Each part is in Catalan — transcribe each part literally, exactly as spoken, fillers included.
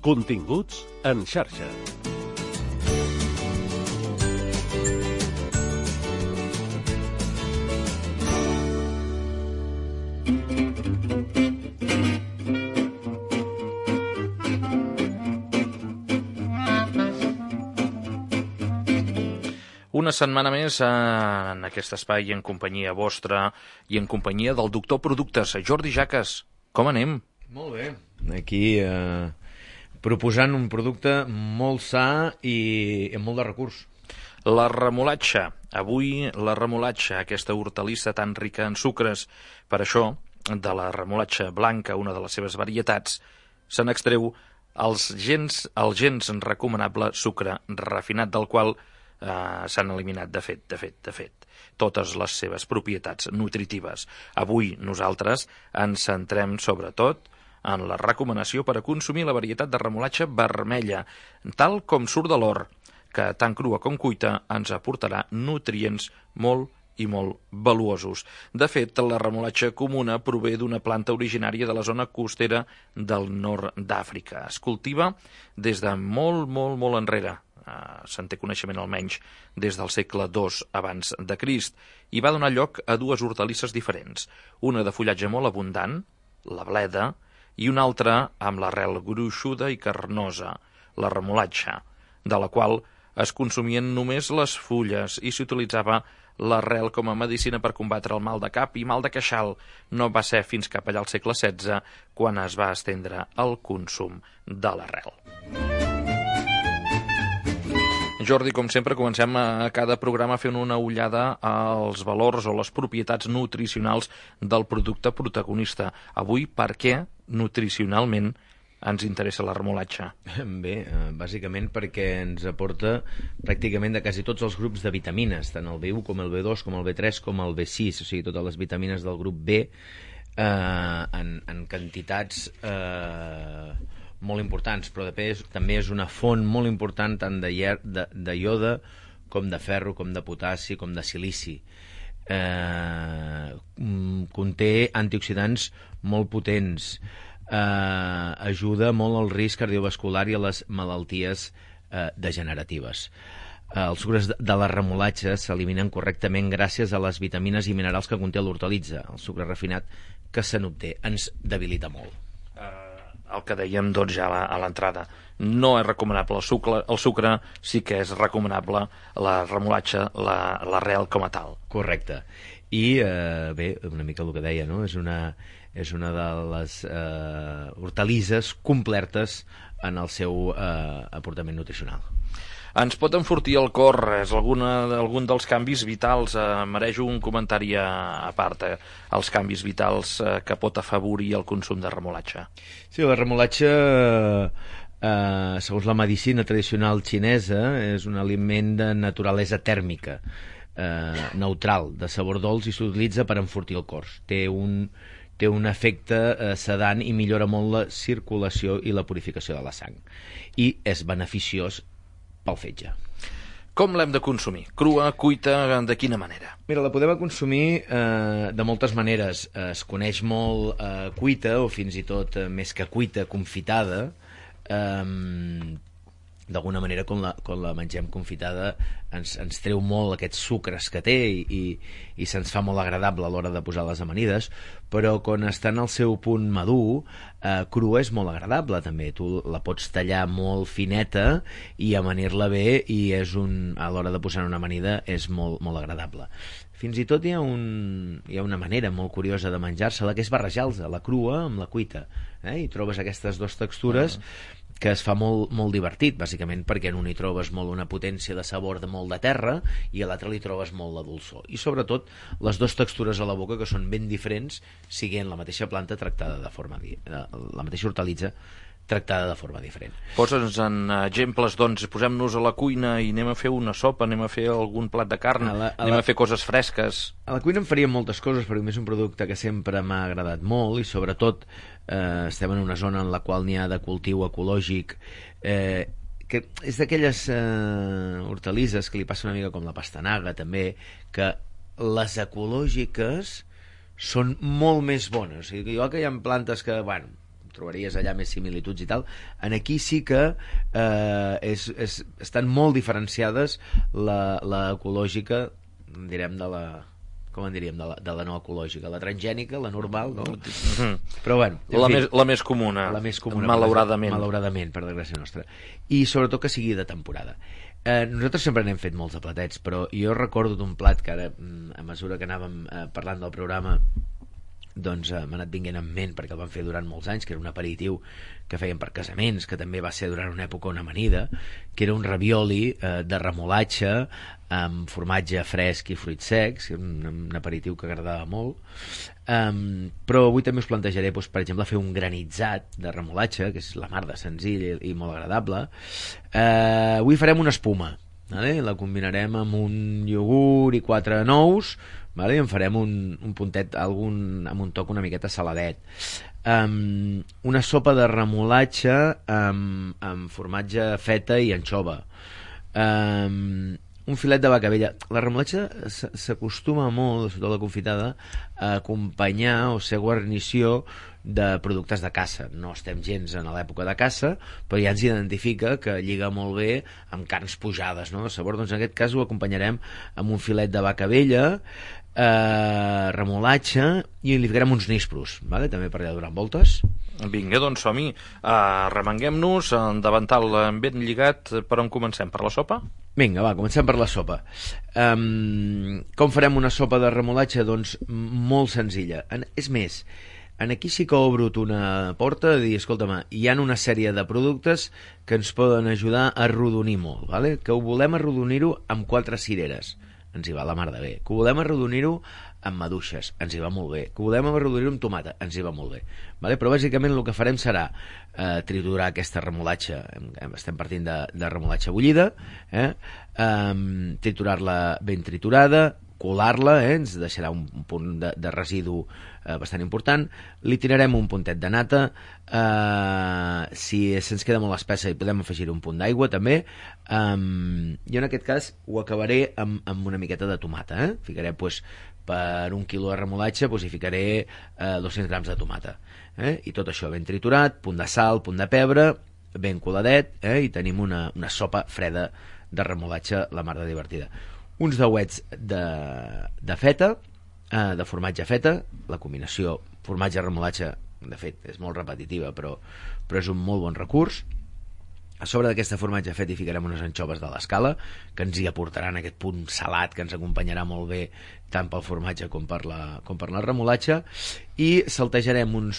Continguts en xarxa. Una setmana més en aquest espai en companyia vostra i en companyia del doctor Productes, Jordi Jaques. Com anem? Molt bé. Aquí eh, proposant un producte molt sa i amb molt de recurs. La remolatxa. Avui la remolatxa, aquesta hortalissa tan rica en sucres. Per això, de la remolatxa blanca, una de les seves varietats, se n'extreu els gens, el gens recomanable sucre refinat, del qual Uh, s'han eliminat de fet, de fet, de fet totes les seves propietats nutritives. Avui nosaltres ens centrem sobretot en la recomanació per a consumir la varietat de remolatxa vermella, tal com surt de l'or, que tant crua com cuita ens aportarà nutrients molt i molt valuosos. De fet, la remolatxa comuna prové d'una planta originària de la zona costera del nord d'Àfrica. Es cultiva des de molt, molt, molt enrere. Uh, se'n té coneixement almenys des del segle dos abans de Crist, i va donar lloc a dues hortalisses diferents, una de fullatge molt abundant, la bleda, i una altra amb l'arrel gruixuda i carnosa, la remolatxa, de la qual es consumien només les fulles i s'utilitzava l'arrel com a medicina per combatre el mal de cap i mal de queixal. No va ser fins cap allà al segle setze quan es va estendre el consum de l'arrel. Jordi, com sempre, comencem a cada programa fent una ullada als valors o les propietats nutricionals del producte protagonista. Avui, per què nutricionalment ens interessa la remolatxa? Bé, bàsicament perquè ens aporta pràcticament de quasi tots els grups de vitamines, tant el B u com el B dos, com el B tres, com el B sis, o sigui, totes les vitamines del grup B, eh, en, en quantitats eh, molt importants, però també és una font molt important tant de, de, de iode com de ferro, com de potassi, com de silici. Eh, conté antioxidants molt potents, eh, ajuda molt al risc cardiovascular i a les malalties eh, degeneratives. Eh, els sucres de la remolatxa s'eliminen correctament gràcies a les vitamines i minerals que conté l'hortalitza. El sucre refinat que se n'obté ens debilita molt. El que dèiem doncs ja a l'entrada, no és recomanable el sucre, el sucre sí que és recomanable la remolatxa, l'arrel com a tal. Correcte. I eh, bé, una mica el que deia, no? És una, és una de les eh, hortalisses complertes en el seu eh, aportament nutricional. Ens pot enfortir el cor, és alguna, algun dels canvis vitals, eh, mereix un comentari a, a part, eh, els canvis vitals eh, que pot afavorir el consum de remolatxa. Sí, la remolatxa, eh, segons la medicina tradicional xinesa, és un aliment de naturalesa tèrmica, eh, neutral, de sabor dolç, i s'utilitza per enfortir el cor. Té un, té un efecte eh, sedant i millora molt la circulació i la purificació de la sang. I és beneficiós pel fetge. Com l'hem de consumir? Crua, cuita, de quina manera? Mira, la podem consumir eh, de moltes maneres. Eh, es coneix molt eh, cuita, o fins i tot eh, més que cuita, confitada. Eh, d'alguna manera, quan la, quan la mengem confitada, ens, ens treu molt aquests sucres que té i, i, i se'ns fa molt agradable a l'hora de posar les amanides, però quan està en el seu punt madur, eh, crua és molt agradable també. Tu la pots tallar molt fineta i amanir-la bé, i és un, a l'hora de posar una amanida és molt, molt agradable. Fins i tot hi ha, un, hi ha una manera molt curiosa de menjar-se-la, que és barrejar-la, la crua amb la cuita, eh? I trobes aquestes dues textures que es fa molt, molt divertit, bàsicament perquè en un hi trobes molt una potència de sabor de molt de terra i a l'altre li trobes molt de dolçor. I sobretot les dues textures a la boca, que són ben diferents, siguent la mateixa planta tractada de forma la mateixa hortalitza tractada de forma diferent. Posa'ns en exemples, doncs, posem-nos a la cuina i anem a fer una sopa, anem a fer algun plat de carn, a la, a anem la... a fer coses fresques. A la cuina em faríem moltes coses, perquè és un producte que sempre m'ha agradat molt, i sobretot eh, estem en una zona en la qual n'hi ha de cultiu ecològic, eh, que és d'aquelles eh, hortalisses que li passa una mica com la pastanaga també, que les ecològiques són molt més bones. O sigui, igual que hi ha plantes que, bueno, trobaries allà més similituds i tal. En aquí sí que eh, és, és, estan molt diferenciades la, la ecològica, direm, de la... com en diríem, de la, de la no ecològica, la transgènica, la normal, no? Mm-hmm. Però bueno, la, fi, més, la més comuna, la més comuna malauradament. Per malauradament, per desgràcia nostra. I sobretot que sigui de temporada. Eh, nosaltres sempre n'hem fet molts de platets, però jo recordo d'un plat que ara, a mesura que anàvem eh, parlant del programa, doncs eh, m'ha anat vinguent en ment, perquè el vam fer durant molts anys, que era un aperitiu que feien per casaments, que també va ser durant una època una amanida, que era un ravioli eh, de remolatxa amb formatge fresc i fruits secs, un, un aperitiu que agradava molt. Um, però avui també us plantejaré, doncs, per exemple, fer un granitzat de remolatxa, que és la mar de senzill i, i molt agradable. Uh, avui farem una espuma, vale? La combinarem amb un iogurt i quatre nous, vale? I en farem un, un puntet, algun, amb un toc una miqueta saladet. Um, una sopa de remolatxa amb, amb formatge feta i anxova. Um, un filet de vaca vella. La remolatxa s'acostuma molt, sobretot la confitada, a acompanyar o ser guarnició de productes de caça. No estem gens en l'època de caça, però ja ens identifica que lliga molt bé amb carns pujades, no? De sabor, doncs en aquest cas ho acompanyarem amb un filet de vaca vella, eh, remolatxa, i li ficarem uns nispros, vale? També per allà donant voltes. Vinga, doncs som-hi. Uh, remenguem-nos, en davantal ben lligat. Per on comencem? Per la sopa? Vinga, va, comencem per la sopa. Um, com farem una sopa de remolatxa? Doncs molt senzilla. En, és més, en aquí sí que obro una porta de dir, escolta'm, hi ha una sèrie de productes que ens poden ajudar a arrodonir molt, vale? Que ho volem arrodonir-ho amb quatre cireres, ens hi va la mar de bé. Que ho volem arrodonir-ho amb maduixes, ens hi va molt bé. Que ho volem arrodonir-ho amb tomata, ens hi va molt bé. Vale? Però bàsicament el que farem serà eh, triturar aquesta remolatxa, estem partint de, de remolatxa bullida, eh? um, triturar-la ben triturada, colar-la, eh? Ens deixarà un, un punt de, de residu eh, bastant important, li tirarem un puntet de nata, eh, si se'ns queda molt espessa hi podem afegir un punt d'aigua també, um, i en aquest cas ho acabaré amb, amb una miqueta de tomata, eh? Ficaré pues, per un quilo de remolatxa pues, hi ficaré eh, dos-cents grams de tomata, eh? I tot això ben triturat, punt de sal, punt de pebre, ben coladet, eh? I tenim una, una sopa freda de remolatxa la mar de divertida. Uns dauets de, de feta, eh, de formatge feta, la combinació formatge-remolatxa, de fet, és molt repetitiva, però, però és un molt bon recurs. A sobre d'aquesta formatge feta hi ficarem unes anxoves de l'escala, que ens hi aportaran aquest punt salat que ens acompanyarà molt bé tant pel formatge com per la, com per la remolatxa, i saltejarem uns,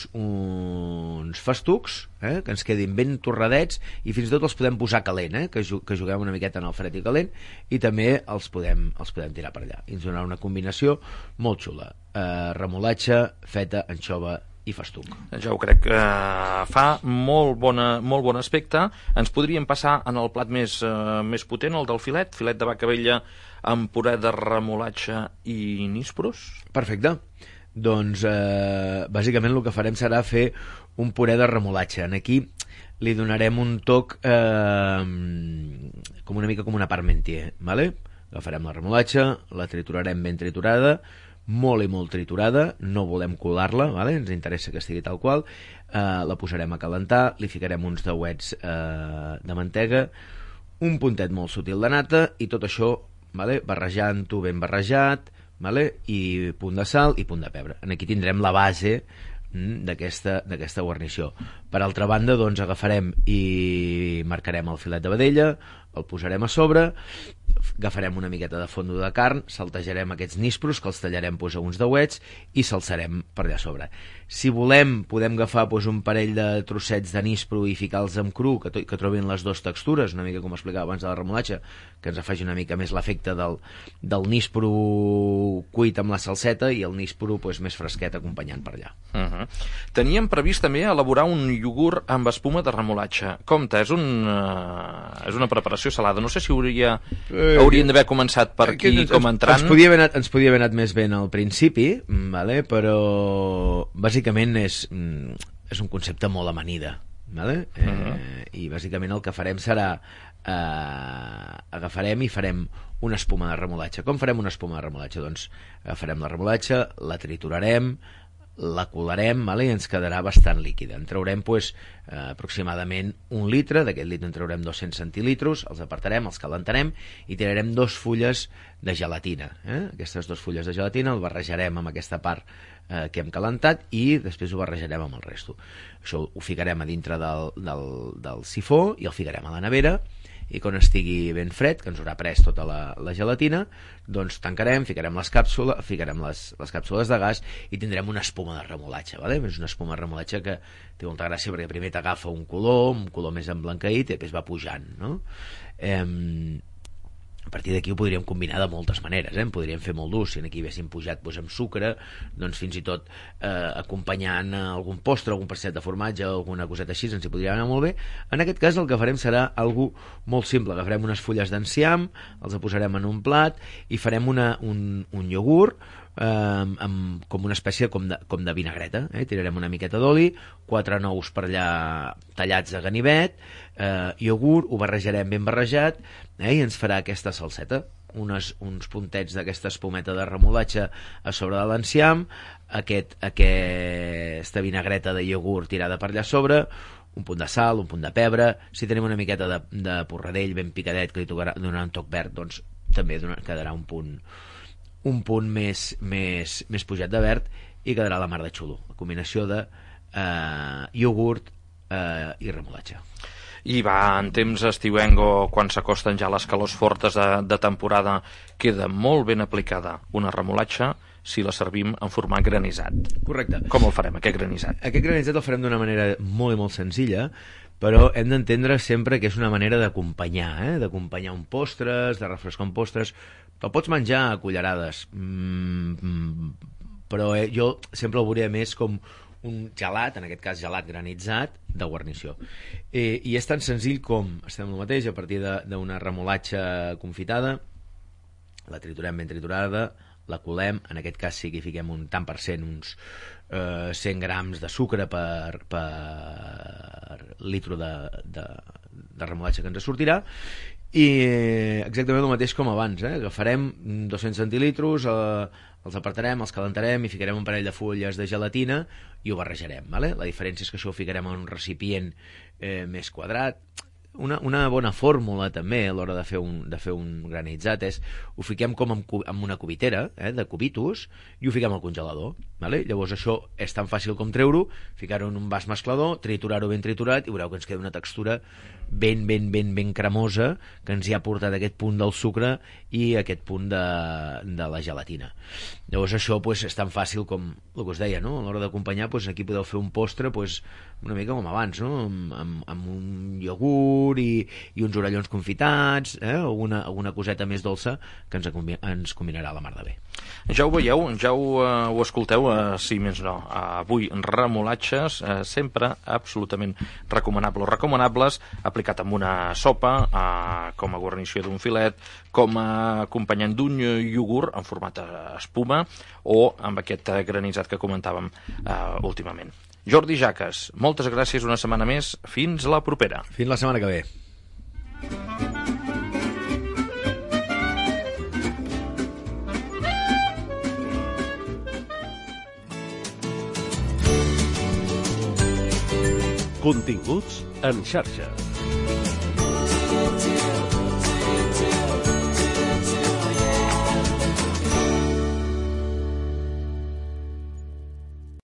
uns festucs, eh, que ens quedin ben torradets, i fins i tot els podem posar calent, eh, que, ju que juguem una miqueta en el fred i calent, i també els podem, els podem tirar per allà. I ens donarà una combinació molt xula. Eh, remolatxa, feta, anxova i festuc. Ja ho crec. Eh, fa molt, bona, molt bon aspecte. Ens podríem passar en el plat més, eh, més potent, el del filet, filet de vaca vella amb puré de remolatxa i nispros? Perfecte. Doncs eh, bàsicament el que farem serà fer un puré de remolatxa. En aquí li donarem un toc eh, com una mica com una parmentier, ¿vale? Agafarem la remolatxa, la triturarem ben triturada, molt i molt triturada, no volem colar-la, ¿vale? Ens interessa que estigui tal qual, eh, la posarem a calentar, li ficarem uns dauets eh, de mantega, un puntet molt sutil de nata, i tot això, ¿vale? Barrejant-ho ben barrejat, ¿vale? I punt de sal i punt de pebre. Aquí tindrem la base d'aquesta d'aquesta guarnició. Per altra banda, doncs, agafarem i marcarem el filet de vedella, el posarem a sobre, agafarem una miqueta de fondo de carn, saltejarem aquests nispros, que els tallarem doncs, a uns dauets, i salsarem per allà a sobre. Si volem, podem agafar doncs, un parell de trossets de nispro i ficar-los en cru, que, que trobin les dues textures, una mica com explicava abans de la remolatxa, que ens faci una mica més l'efecte del, del nispro cuit amb la salseta i el nispro doncs, més fresquet acompanyant per allà. Uh -huh. Teníem previst també elaborar un iogurt amb espuma de remolatxa. Compte, és, un, uh, és una preparació salada. No sé si hauria, eh, haurien d'haver començat per aquí ens, com entrant. Ens podia, haver anat, ens podia haver anat més ben al principi, vale? Però bàsicament és, és un concepte molt amanida. Vale? Uh -huh. eh, I bàsicament el que farem serà eh, agafarem i farem una espuma de remolatxa. Com farem una espuma de remolatxa? Doncs agafarem la remolatxa, la triturarem, la colarem, vale? I ens quedarà bastant líquida. En traurem pues, eh, aproximadament un litre, d'aquest litre en traurem dos-cents centilitros, els apartarem, els calentarem i tirarem dos fulles de gelatina. Eh? Aquestes dues fulles de gelatina el barrejarem amb aquesta part eh, que hem calentat i després ho barrejarem amb el resto. Això ho ficarem a dintre del, del, del sifó i el ficarem a la nevera i quan estigui ben fred, que ens haurà pres tota la, la gelatina, doncs tancarem, ficarem les càpsules, ficarem les, les càpsules de gas i tindrem una espuma de remolatge, ¿vale? És una espuma de remolatge que té molta gràcia perquè primer t'agafa un color, un color més emblanqueït i després va pujant, no? Eh, a partir d'aquí ho podríem combinar de moltes maneres, eh? En podríem fer molt durs, si aquí haguéssim pujat doncs, amb sucre, doncs fins i tot eh, acompanyant algun postre, algun passet de formatge o alguna coseta així, ens hi podria anar molt bé. En aquest cas el que farem serà algo molt simple, agafarem unes fulles d'enciam, els posarem en un plat i farem una, un, un iogurt eh, amb, com una espècie com de, com de vinagreta, eh? Tirarem una miqueta d'oli, quatre nous per allà tallats a ganivet, eh, iogurt, ho barrejarem ben barrejat, eh? I ens farà aquesta salseta, unes, uns puntets d'aquesta espumeta de remolatge a sobre de l'enciam, aquest, aquesta vinagreta de iogurt tirada per allà a sobre, un punt de sal, un punt de pebre, si tenim una miqueta de, de porradell ben picadet que li tocarà, donarà un toc verd, doncs també donarà, quedarà un punt un punt més, més, més pujat de verd i quedarà la mar de xulo, la combinació de eh, iogurt eh, i remolatge. I va, en temps estiuenc, quan s'acosten ja les calors fortes de, de temporada, queda molt ben aplicada una remolatxa si la servim en format granissat. Correcte. Com el farem, aquest granissat? Aquest granissat el farem d'una manera molt i molt senzilla, però hem d'entendre sempre que és una manera d'acompanyar, eh? D'acompanyar un postres, de refrescar un postres. Te'l pots menjar a cullerades, mm, però eh, jo sempre el veuria més com un gelat, en aquest cas gelat granitzat, de guarnició. Eh, I és tan senzill com, estem el mateix, a partir d'una remolatxa confitada, la triturem ben triturada, la colem, en aquest cas sí que hi fiquem un tant per cent, uns eh, cent grams de sucre per, per litro de, de, de remolatxa que ens sortirà, i exactament el mateix com abans, eh? Agafarem dos-cents centilitros, eh, els apartarem, els calentarem i ficarem un parell de fulles de gelatina i ho barrejarem, vale? La diferència és que això ho ficarem en un recipient eh, més quadrat. Una, una bona fórmula també a l'hora de fer un, de fer un granitzat és ho fiquem com en, en una cubitera, eh, de cubitos, i ho fiquem al congelador, vale? Llavors això és tan fàcil com treure-ho, ficar-ho en un vas mesclador, triturar-ho ben triturat i veureu que ens queda una textura ben, ben, ben, ben cremosa que ens hi ha portat aquest punt del sucre i aquest punt de, de la gelatina. Llavors això pues, és tan fàcil com el que us deia, no? A l'hora d'acompanyar pues, aquí podeu fer un postre pues, una mica com abans, no? amb, amb, amb un iogurt i, i uns orellons confitats, eh? alguna, alguna coseta més dolça que ens, ens combinarà la mar de bé. Ja ho veieu, ja ho, uh, ho escolteu, uh, si més no, uh, avui remolatxes, uh, sempre absolutament recomanable o recomanables, aplicat amb una sopa, uh, com a guarnició d'un filet, com a acompanyant d'un iogurt en format espuma o amb aquest granissat que comentàvem uh, últimament. Jordi Jaques, moltes gràcies una setmana més. Fins la propera. Fins la setmana que ve. Continguts en xarxa.